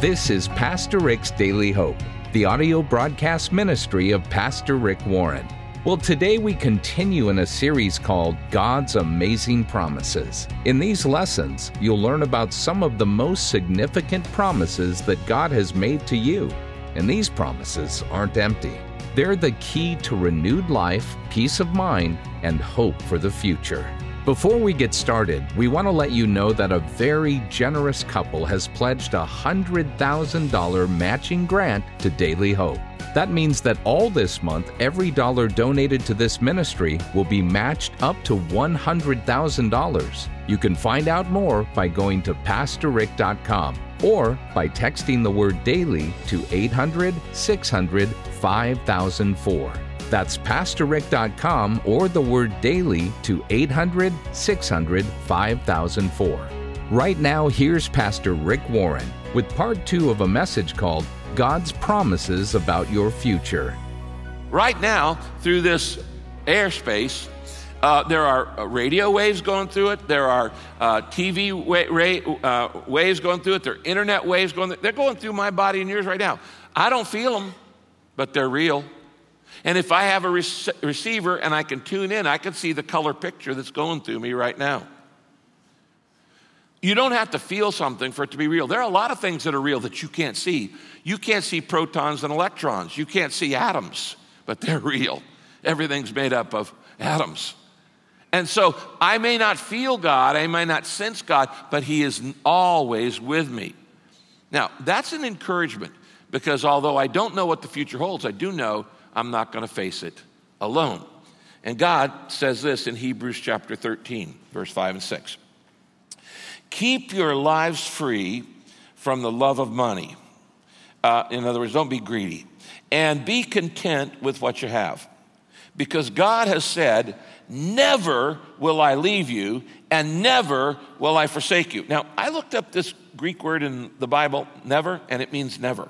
This is Pastor Rick's Daily Hope, the audio broadcast ministry of Pastor Rick Warren. Well, today we continue in a series called God's Amazing Promises. In these lessons, you'll learn about some of the most significant promises that God has made to you. And these promises aren't empty. They're the key to renewed life, peace of mind, and hope for the future. Before we get started, we want to let you know that a very generous couple has pledged a $100,000 matching grant to Daily Hope. That means that all this month, every dollar donated to this ministry will be matched up to $100,000. You can find out more by going to PastorRick.com or by texting the word DAILY to 800-600-5004. That's PastorRick.com or the word DAILY to 800-600-5004. Right now, here's Pastor Rick Warren with part 2 of a message called God's Promises About Your Future. Right now, through this airspace, there are radio waves going through it. There are TV waves going through it. There are internet waves going through it. They're going through my body and yours right now. I don't feel them, but they're real. And if I have a receiver and I can tune in, I can see the color picture that's going through me right now. You don't have to feel something for it to be real. There are a lot of things that are real that you can't see. You can't see protons and electrons. You can't see atoms, but they're real. Everything's made up of atoms. And so I may not feel God, I may not sense God, but He is always with me. Now, that's an encouragement because although I don't know what the future holds, I do know I'm not going to face it alone. And God says this in Hebrews chapter 13, verse 5 and 6. Keep your lives free from the love of money. In other words, don't be greedy. And be content with what you have. Because God has said, never will I leave you and never will I forsake you. Now, I looked up this Greek word in the Bible, never, and it means never.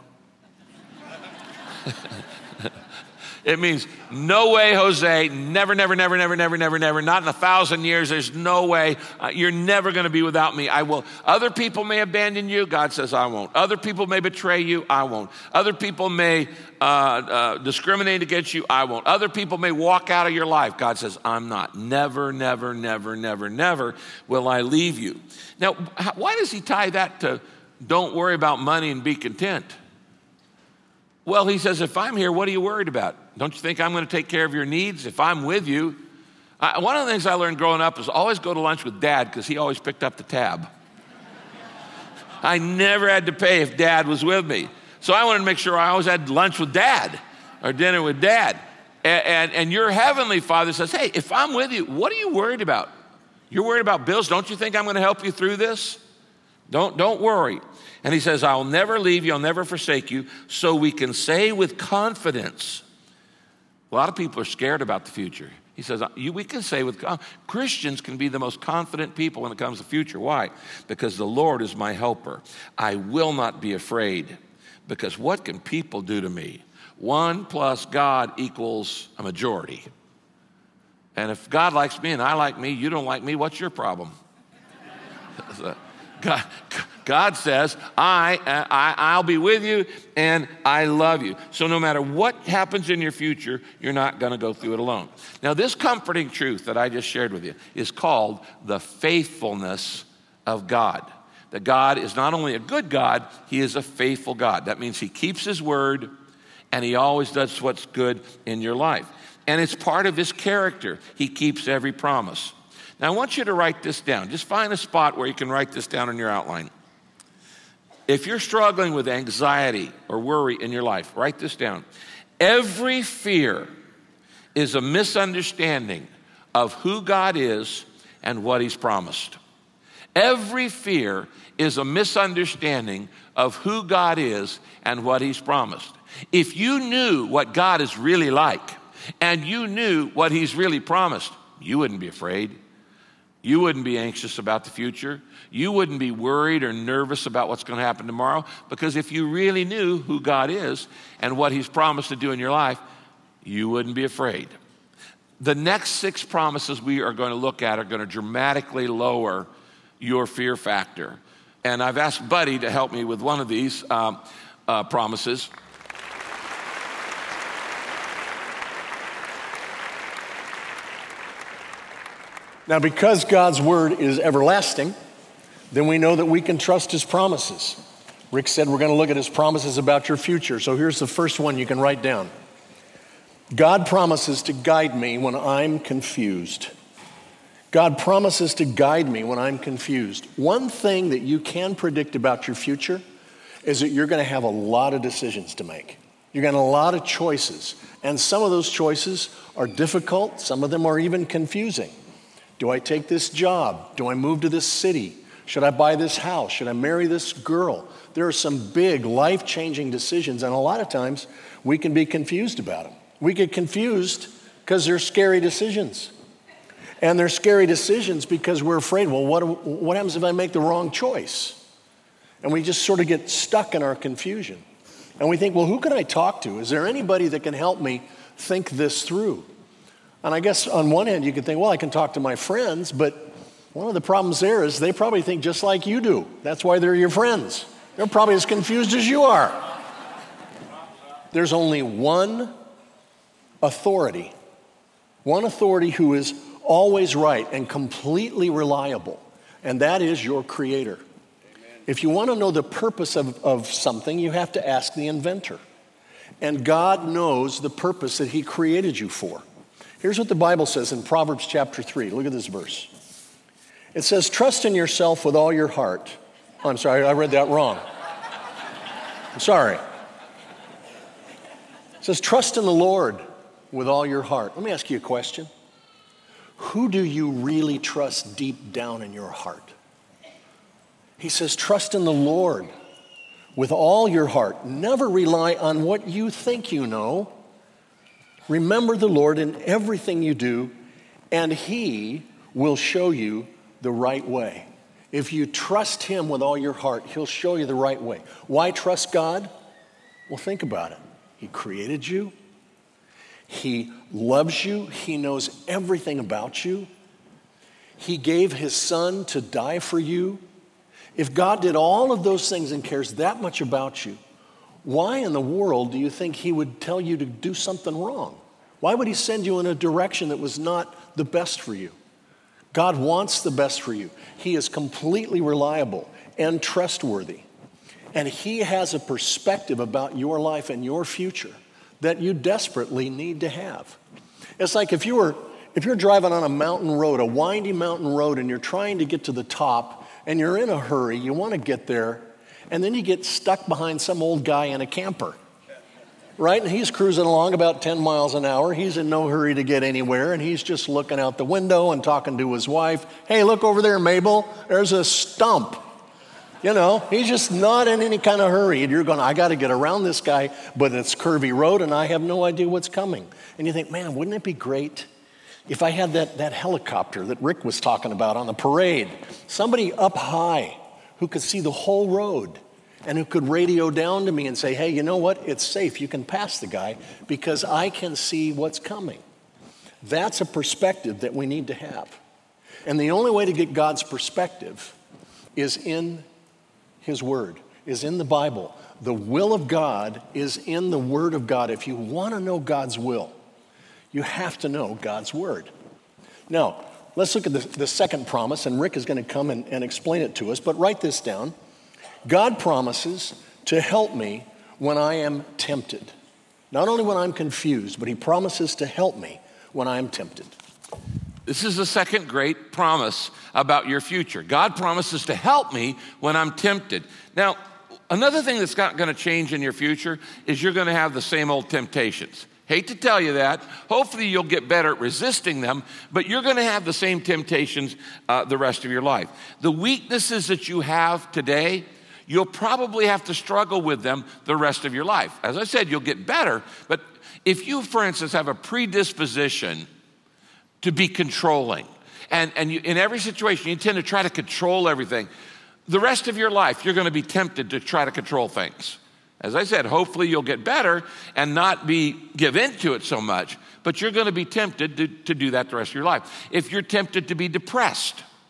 It means no way, Jose, never, never, never, never, never, never, never, not in 1,000 years. There's no way. You're never going to be without me. I will. Other people may abandon you. God says, I won't. Other people may betray you. I won't. Other people may discriminate against you. I won't. Other people may walk out of your life. God says, I'm not. Never, never, never, never, never will I leave you. Now, why does He tie that to don't worry about money and be content? Well, He says, if I'm here, what are you worried about? Don't you think I'm going to take care of your needs? If I'm with you. One of the things I learned growing up is always go to lunch with Dad because he always picked up the tab. I never had to pay if Dad was with me. So I wanted to make sure I always had lunch with Dad or dinner with Dad. And your heavenly Father says, hey, if I'm with you, what are you worried about? You're worried about bills. Don't you think I'm going to help you through this? Don't worry. And He says, I'll never leave you, I'll never forsake you, so we can say with confidence. A lot of people are scared about the future. He says, we can say with Christians can be the most confident people when it comes to the future. Why? Because the Lord is my helper. I will not be afraid. Because what can people do to me? 1 plus God equals a majority. And if God likes me and I like me, you don't like me, what's your problem? God says, I'll be with you and I love you. So no matter what happens in your future, you're not going to go through it alone. Now, this comforting truth that I just shared with you is called the faithfulness of God. That God is not only a good God, He is a faithful God. That means He keeps His word and He always does what's good in your life. And it's part of His character. He keeps every promise. Now, I want you to write this down. Just find a spot where you can write this down in your outline. If you're struggling with anxiety or worry in your life, write this down. Every fear is a misunderstanding of who God is and what He's promised. Every fear is a misunderstanding of who God is and what He's promised. If you knew what God is really like and you knew what He's really promised, you wouldn't be afraid. You wouldn't be anxious about the future. You wouldn't be worried or nervous about what's going to happen tomorrow, because if you really knew who God is and what He's promised to do in your life, you wouldn't be afraid. The next 6 promises we are going to look at are going to dramatically lower your fear factor. And I've asked Buddy to help me with one of these promises. Now, because God's word is everlasting, then we know that we can trust his promises. Rick said we're going to look at his promises about your future. So here's the first one you can write down. God promises to guide me when I'm confused. God promises to guide me when I'm confused. One thing that you can predict about your future is that you're going to have a lot of decisions to make. You're going to have a lot of choices. And some of those choices are difficult. Some of them are even confusing. Do I take this job? Do I move to this city? Should I buy this house? Should I marry this girl? There are some big life-changing decisions, and a lot of times we can be confused about them. We get confused because they're scary decisions. And they're scary decisions because we're afraid, well, what happens if I make the wrong choice? And we just sort of get stuck in our confusion. And we think, well, who can I talk to? Is there anybody that can help me think this through? And I guess on one hand you could think, well, I can talk to my friends, but one of the problems there is they probably think just like you do. That's why they're your friends. They're probably as confused as you are. There's only one authority who is always right and completely reliable, and that is your Creator. Amen. If you want to know the purpose of something, you have to ask the inventor. And God knows the purpose that he created you for. Here's what the Bible says in Proverbs chapter 3. Look at this verse. It says, trust in yourself with all your heart. Oh, I'm sorry, I read that wrong. I'm sorry. It says, trust in the Lord with all your heart. Let me ask you a question. Who do you really trust deep down in your heart? He says, trust in the Lord with all your heart. Never rely on what you think you know. Remember the Lord in everything you do, and he will show you the right way. If you trust him with all your heart, he'll show you the right way. Why trust God? Well, think about it. He created you. He loves you. He knows everything about you. He gave his son to die for you. If God did all of those things and cares that much about you, why in the world do you think he would tell you to do something wrong? Why would he send you in a direction that was not the best for you? God wants the best for you. He is completely reliable and trustworthy. And he has a perspective about your life and your future that you desperately need to have. It's like if you're driving on a mountain road, a windy mountain road, and you're trying to get to the top, and you're in a hurry, you want to get there, and then you get stuck behind some old guy in a camper, right? And he's cruising along about 10 miles an hour. He's in no hurry to get anywhere, and he's just looking out the window and talking to his wife. Hey, look over there, Mabel. There's a stump. You know, he's just not in any kind of hurry. And you're going, I got to get around this guy, but it's curvy road, and I have no idea what's coming. And you think, man, wouldn't it be great if I had that helicopter that Rick was talking about on the parade? Somebody up high who could see the whole road and who could radio down to me and say, hey, you know what? It's safe. You can pass the guy because I can see what's coming. That's a perspective that we need to have. And the only way to get God's perspective is in his word, is in the Bible. The will of God is in the word of God. If you want to know God's will, you have to know God's word. Now, let's look at the second promise, and Rick is going to come and explain it to us, but write this down. God promises to help me when I am tempted. Not only when I'm confused, but he promises to help me when I am tempted. This is the second great promise about your future. God promises to help me when I'm tempted. Now, another thing that's not going to change in your future is you're going to have the same old temptations. Hate to tell you that. Hopefully you'll get better at resisting them, but you're going to have the same temptations the rest of your life. The weaknesses that you have today, you'll probably have to struggle with them the rest of your life. As I said, you'll get better, but if you, for instance, have a predisposition to be controlling, and you, in every situation, you tend to try to control everything, the rest of your life, you're going to be tempted to try to control things. As I said, hopefully you'll get better and not give into it so much, but you're going to be tempted to do that the rest of your life. If you're tempted to be depressed,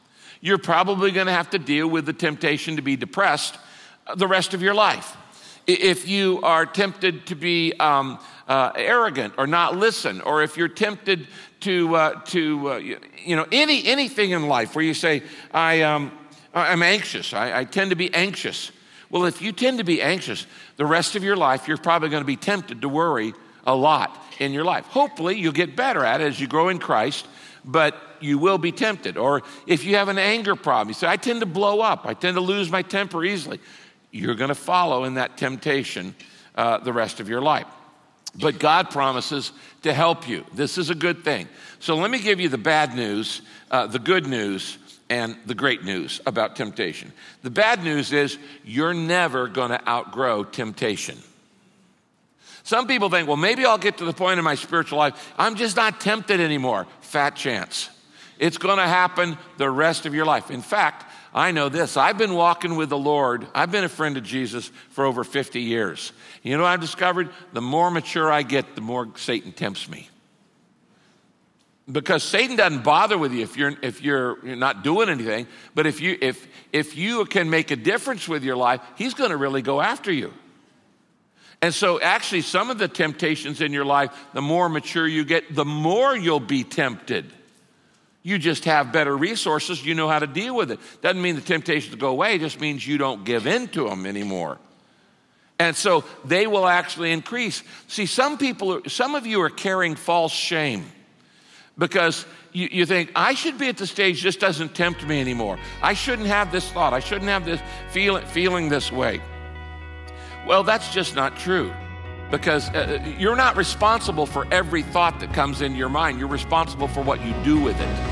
You're probably going to have to deal with the temptation to be depressed the rest of your life. If you are tempted to be arrogant or not listen, or if you're tempted to anything in life where you say, I'm anxious, I tend to be anxious. Well, if you tend to be anxious, the rest of your life, you're probably going to be tempted to worry a lot in your life. Hopefully, you'll get better at it as you grow in Christ, but you will be tempted. Or if you have an anger problem, you say, I tend to blow up, I tend to lose my temper easily. You're going to follow in that temptation the rest of your life. But God promises to help you. This is a good thing. So let me give you the bad news, the good news, and the great news about temptation. The bad news is you're never going to outgrow temptation. Some people think, well, maybe I'll get to the point in my spiritual life, I'm just not tempted anymore. Fat chance. It's going to happen the rest of your life. In fact, I know this. I've been walking with the Lord. I've been a friend of Jesus for over 50 years. You know what I've discovered? The more mature I get, the more Satan tempts me. Because Satan doesn't bother with you if you're not doing anything. But if you can make a difference with your life, he's going to really go after you. And so actually some of the temptations in your life, the more mature you get, the more you'll be tempted. You just have better resources. You know how to deal with it. Doesn't mean the temptations go away. It just means you don't give in to them anymore. And so they will actually increase. See, some of you are carrying false shame because you think, I should be at the stage this doesn't tempt me anymore. I shouldn't have this thought. I shouldn't have this feeling this way. Well, that's just not true. Because you're not responsible for every thought that comes into your mind. You're responsible for what you do with it.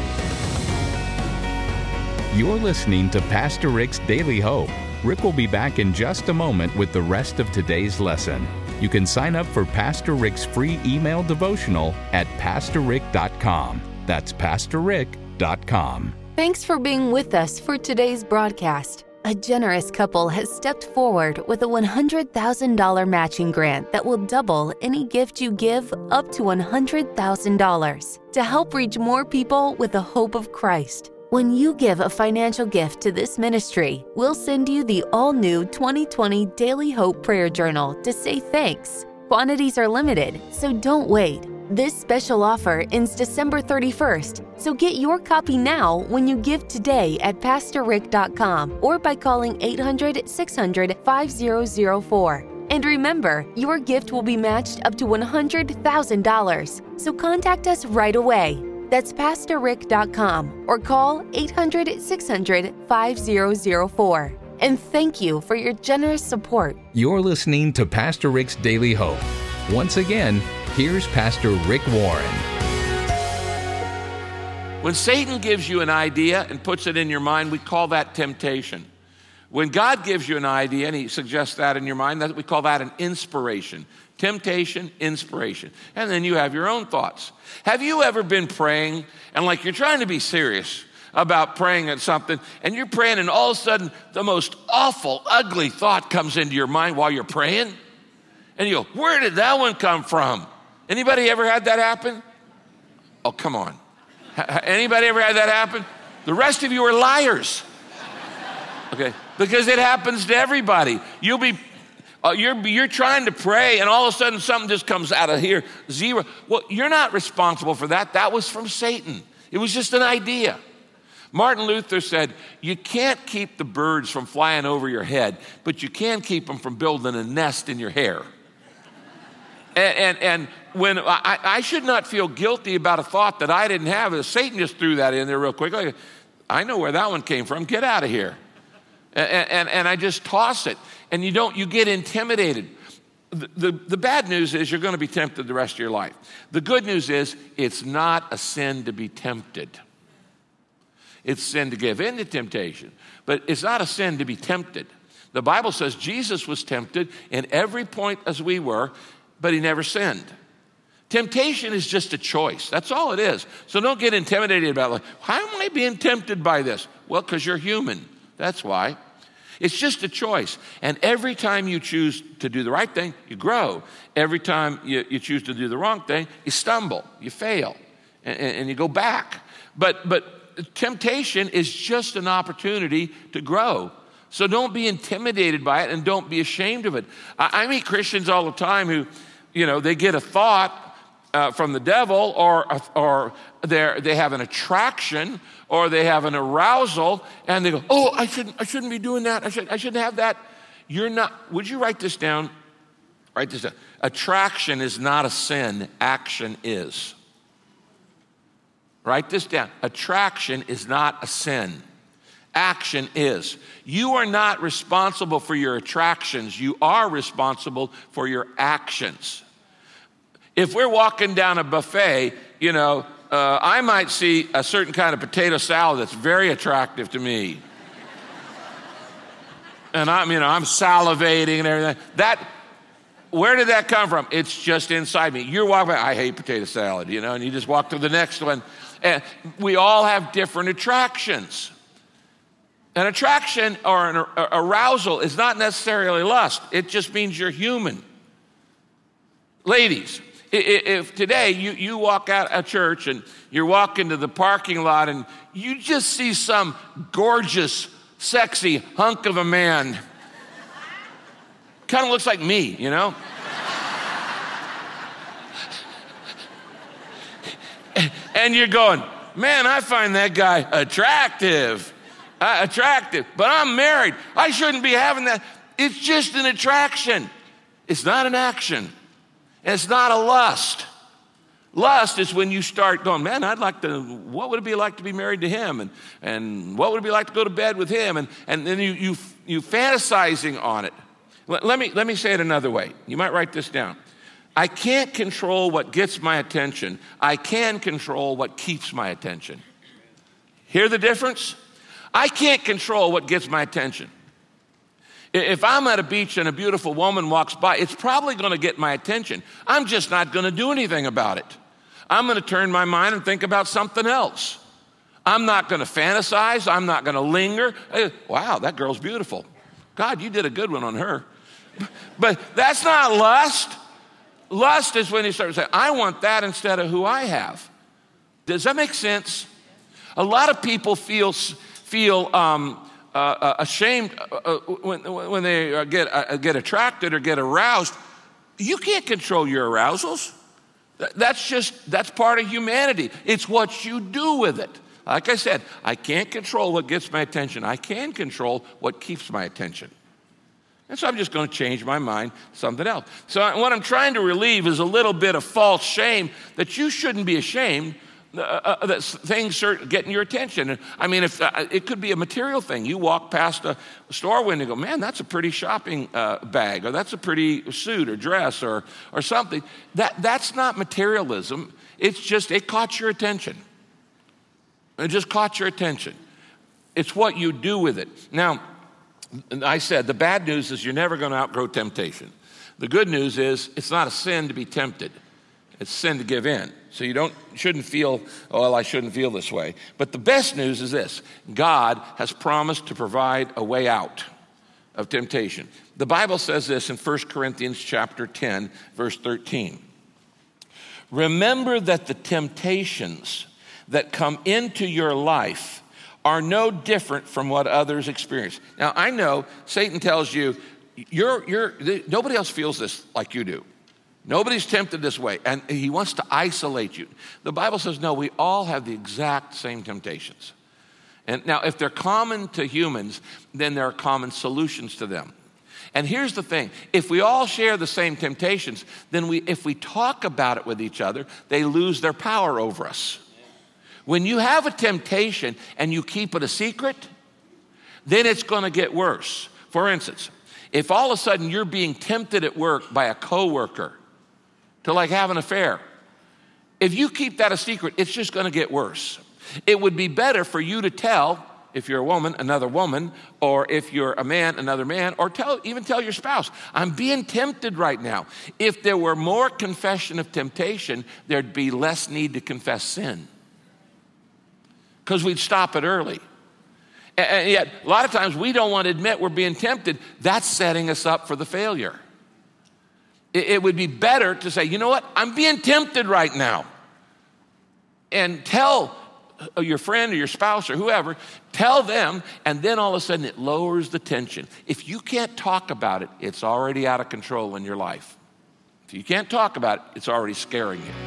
You're listening to Pastor Rick's Daily Hope. Rick will be back in just a moment with the rest of today's lesson. You can sign up for Pastor Rick's free email devotional at PastorRick.com. That's PastorRick.com. Thanks for being with us for today's broadcast. A generous couple has stepped forward with a $100,000 matching grant that will double any gift you give up to $100,000 to help reach more people with the hope of Christ. When you give a financial gift to this ministry, we'll send you the all-new 2020 Daily Hope Prayer Journal to say thanks. Quantities are limited, so don't wait. This special offer ends December 31st, so get your copy now when you give today at PastorRick.com or by calling 800-600-5004. And remember, your gift will be matched up to $100,000, so contact us right away. That's PastorRick.com or call 800-600-5004. And thank you for your generous support. You're listening to Pastor Rick's Daily Hope. Once again, here's Pastor Rick Warren. When Satan gives you an idea and puts it in your mind, we call that temptation. When God gives you an idea and he suggests that in your mind, we call that an inspiration. Temptation, inspiration. And then you have your own thoughts. Have you ever been praying and like you're trying to be serious about praying at something and you're praying and all of a sudden the most awful, ugly thought comes into your mind while you're praying? And you go, where did that one come from? Anybody ever had that happen? Oh, come on. Anybody ever had that happen? The rest of you are liars. Okay, because it happens to everybody. You're trying to pray and all of a sudden something just comes out of here, zero. Well, you're not responsible for that. That was from Satan. It was just an idea. Martin Luther said, you can't keep the birds from flying over your head, but you can keep them from building a nest in your hair. And when I should not feel guilty about a thought that I didn't have. Satan just threw that in there real quick. Like, I know where that one came from. Get out of here. And I just toss it. And you get intimidated. The bad news is you're going to be tempted the rest of your life. The good news is it's not a sin to be tempted. It's sin to give in to temptation. But it's not a sin to be tempted. The Bible says Jesus was tempted in every point as we were, but he never sinned. Temptation is just a choice. That's all it is. So don't get intimidated about like, how am I being tempted by this? Well, because you're human. That's why. It's just a choice. And every time you choose to do the right thing, you grow. Every time you choose to do the wrong thing, you stumble, you fail, and you go back. But temptation is just an opportunity to grow. So don't be intimidated by it and don't be ashamed of it. I meet Christians all the time who, they get a thought from the devil, or they have an attraction, or they have an arousal, and they go, "Oh, I shouldn't be doing that. I shouldn't have that." You're not. Would you write this down? Write this down. Attraction is not a sin. Action is. Write this down. Attraction is not a sin. Action is. You are not responsible for your attractions. You are responsible for your actions. If we're walking down a buffet, I might see a certain kind of potato salad that's very attractive to me. And I'm salivating and everything. Where did that come from? It's just inside me. You're walking by, I hate potato salad, and you just walk to the next one. And we all have different attractions. An attraction or an arousal is not necessarily lust. It just means you're human. Ladies, if today you walk out of church and you're walking to the parking lot and you just see some gorgeous, sexy hunk of a man, kind of looks like me, and you're going, "Man, I find that guy attractive, but I'm married. I shouldn't be having that." It's just an attraction. It's not an action. And it's not a lust. Lust is when you start going, "Man, what would it be like to be married to him? And what would it be like to go to bed with him?" And then you fantasizing on it. Let me say it another way. You might write this down. I can't control what gets my attention. I can control what keeps my attention. Hear the difference? I can't control what gets my attention. If I'm at a beach and a beautiful woman walks by, it's probably going to get my attention. I'm just not going to do anything about it. I'm going to turn my mind and think about something else. I'm not going to fantasize. I'm not going to linger. Wow, that girl's beautiful. God, you did a good one on her. But that's not lust. Lust is when you start to say, "I want that instead of who I have." Does that make sense? A lot of people feel ashamed when they get attracted or get aroused. You can't control your arousals. That's part of humanity. It's what you do with it. Like I said, I can't control what gets my attention. I can control what keeps my attention. And so I'm just going to change my mind to something else. So what I'm trying to relieve is a little bit of false shame that you shouldn't be ashamed that things are getting your attention. I mean, if it could be a material thing. You walk past a store window and go, "Man, that's a pretty shopping bag," or "That's a pretty suit or dress," or something. That's not materialism. It's just, it caught your attention. It just caught your attention. It's what you do with it. Now, I said the bad news is you're never going to outgrow temptation. The good news is it's not a sin to be tempted. It's sin to give in. So you shouldn't feel, "Oh, well, I shouldn't feel this way." But the best news is this: God has promised to provide a way out of temptation. The Bible says this in 1 Corinthians chapter 10, verse 13. "Remember that the temptations that come into your life are no different from what others experience." Now, I know Satan tells you, nobody else feels this like you do. Nobody's tempted this way, and he wants to isolate you. The Bible says, no, we all have the exact same temptations. And now, if they're common to humans, then there are common solutions to them. And here's the thing. If we all share the same temptations, then if we talk about it with each other, they lose their power over us. When you have a temptation and you keep it a secret, then it's going to get worse. For instance, if all of a sudden you're being tempted at work by a coworker to have an affair, if you keep that a secret, it's just going to get worse. It would be better for you to tell, if you're a woman, another woman, or if you're a man, another man, or even tell your spouse, "I'm being tempted right now." If there were more confession of temptation, there'd be less need to confess sin, because we'd stop it early. And yet, a lot of times we don't want to admit we're being tempted. That's setting us up for the failure. It would be better to say, "You know what? I'm being tempted right now." And tell your friend or your spouse or whoever, tell them, and then all of a sudden it lowers the tension. If you can't talk about it, it's already out of control in your life. If you can't talk about it, it's already scaring you.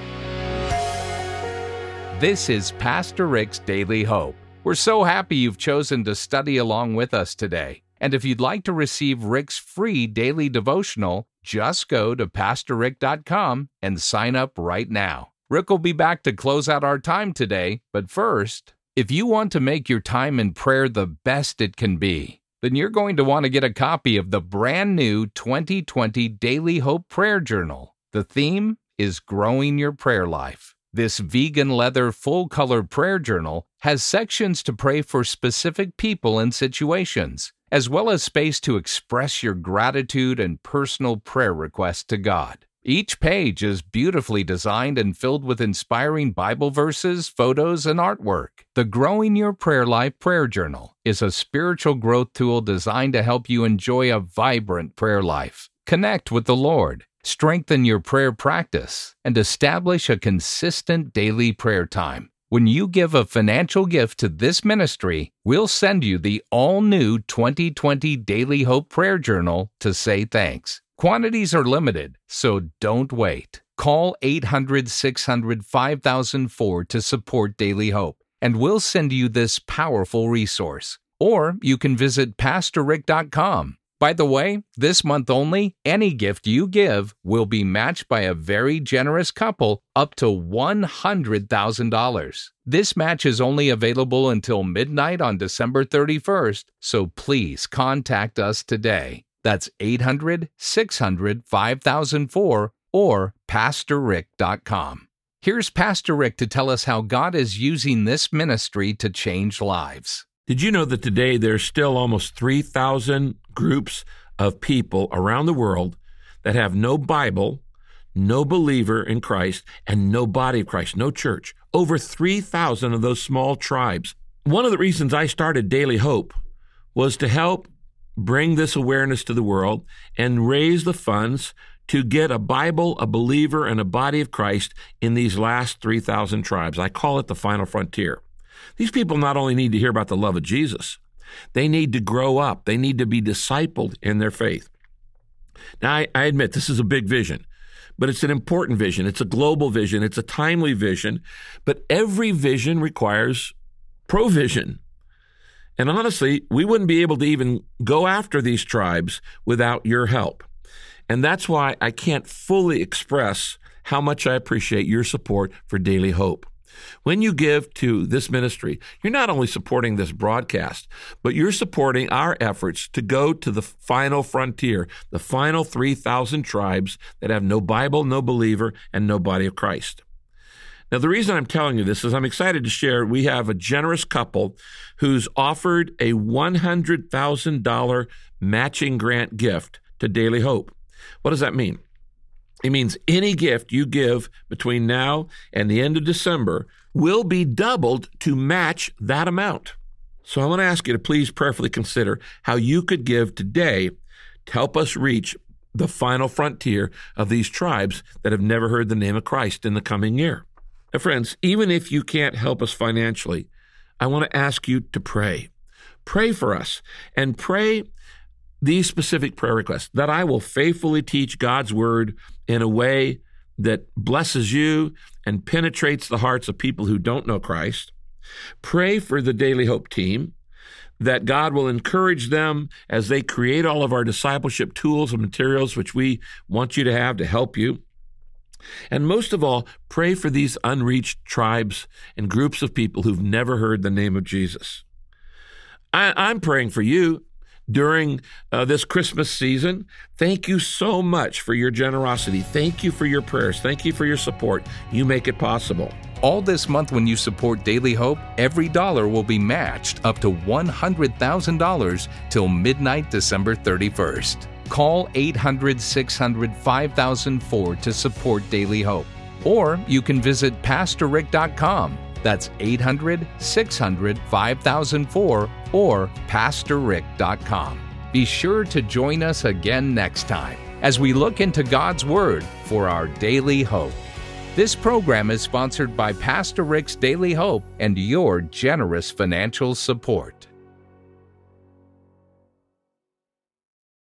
This is Pastor Rick's Daily Hope. We're so happy you've chosen to study along with us today. And if you'd like to receive Rick's free daily devotional, just go to PastorRick.com and sign up right now. Rick will be back to close out our time today, but first, if you want to make your time in prayer the best it can be, then you're going to want to get a copy of the brand new 2020 Daily Hope Prayer Journal. The theme is Growing Your Prayer Life. This vegan leather full-color prayer journal has sections to pray for specific people and situations, as well as space to express your gratitude and personal prayer requests to God. Each page is beautifully designed and filled with inspiring Bible verses, photos, and artwork. The Growing Your Prayer Life Prayer Journal is a spiritual growth tool designed to help you enjoy a vibrant prayer life, connect with the Lord, strengthen your prayer practice, and establish a consistent daily prayer time. When you give a financial gift to this ministry, we'll send you the all-new 2020 Daily Hope Prayer Journal to say thanks. Quantities are limited, so don't wait. Call 800-600-5004 to support Daily Hope, and we'll send you this powerful resource. Or you can visit PastorRick.com. By the way, this month only, any gift you give will be matched by a very generous couple up to $100,000. This match is only available until midnight on December 31st, so please contact us today. That's 800-600-5004 or PastorRick.com. Here's Pastor Rick to tell us how God is using this ministry to change lives. Did you know that today there's still almost 3,000 groups of people around the world that have no Bible, no believer in Christ, and no body of Christ, no church? Over 3,000 of those small tribes. One of the reasons I started Daily Hope was to help bring this awareness to the world and raise the funds to get a Bible, a believer, and a body of Christ in these last 3,000 tribes. I call it the final frontier. These people not only need to hear about the love of Jesus, they need to grow up. They need to be discipled in their faith. Now, I admit this is a big vision, but it's an important vision. It's a global vision. It's a timely vision, but every vision requires provision. And honestly, we wouldn't be able to even go after these tribes without your help. And that's why I can't fully express how much I appreciate your support for Daily Hope. When you give to this ministry, you're not only supporting this broadcast, but you're supporting our efforts to go to the final frontier, the final 3,000 tribes that have no Bible, no believer, and no body of Christ. Now, the reason I'm telling you this is I'm excited to share we have a generous couple who's offered a $100,000 matching grant gift to Daily Hope. What does that mean? It means any gift you give between now and the end of December will be doubled to match that amount. So I want to ask you to please prayerfully consider how you could give today to help us reach the final frontier of these tribes that have never heard the name of Christ in the coming year. Now, friends, even if you can't help us financially, I want to ask you to pray. Pray for us and pray these specific prayer requests, that I will faithfully teach God's word in a way that blesses you and penetrates the hearts of people who don't know Christ. Pray for the Daily Hope team, that God will encourage them as they create all of our discipleship tools and materials, which we want you to have to help you. And most of all, pray for these unreached tribes and groups of people who've never heard the name of Jesus. I'm praying for you during this Christmas season. Thank you so much for your generosity. Thank you for your prayers. Thank you for your support. You make it possible. All this month when you support Daily Hope, every dollar will be matched up to $100,000 till midnight December 31st. Call 800-600-5004 to support Daily Hope. Or you can visit PastorRick.com. That's 800-600-5004 or PastorRick.com. Be sure to join us again next time as we look into God's Word for our daily hope. This program is sponsored by Pastor Rick's Daily Hope and your generous financial support.